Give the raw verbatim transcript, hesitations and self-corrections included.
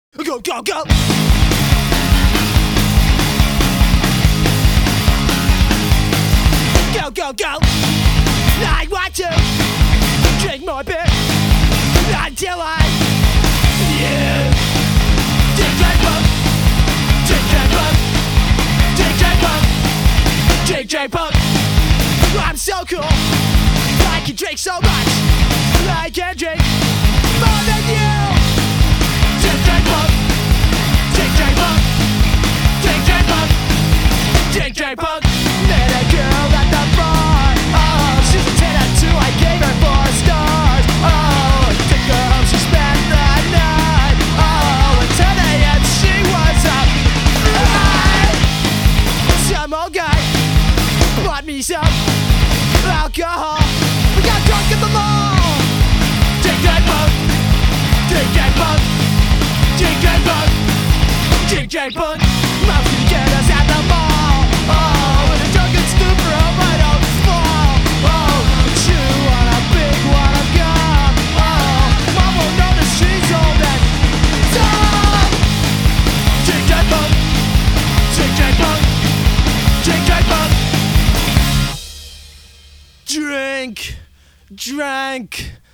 Go, go, go! Go, go, go! I want to drink more beer until I yeah. Drink, drink, punk. Drink, drink, punk. Drink, drink, punk. Drink, drink, punk. I'm so cool. I can drink so much. I can drink more than you. Drink, drink, punk. Drink, drink, punk. Drink, drink, punk. Drink, drink, punk. Met a girl at the bar. Oh, she's a ten out of two. I gave her four stars. Oh, I took her home. She spent the night. Oh, at ten a m she was up. Right. Some old guy bought me some alcohol. We got drunk at the mall. Drink, drink, punk. Drink, drink, punk. Drink, drink, punk. Drink, drink, punk. Mom can get us at the mall. Oh, with a drunken stupor of my own small. Oh, chew on a big wad of gum. Oh, Mom won't notice she's old and dumb. Drink, drink, punk. Drink, drink, punk. Drink, drink, punk. Drink, drank.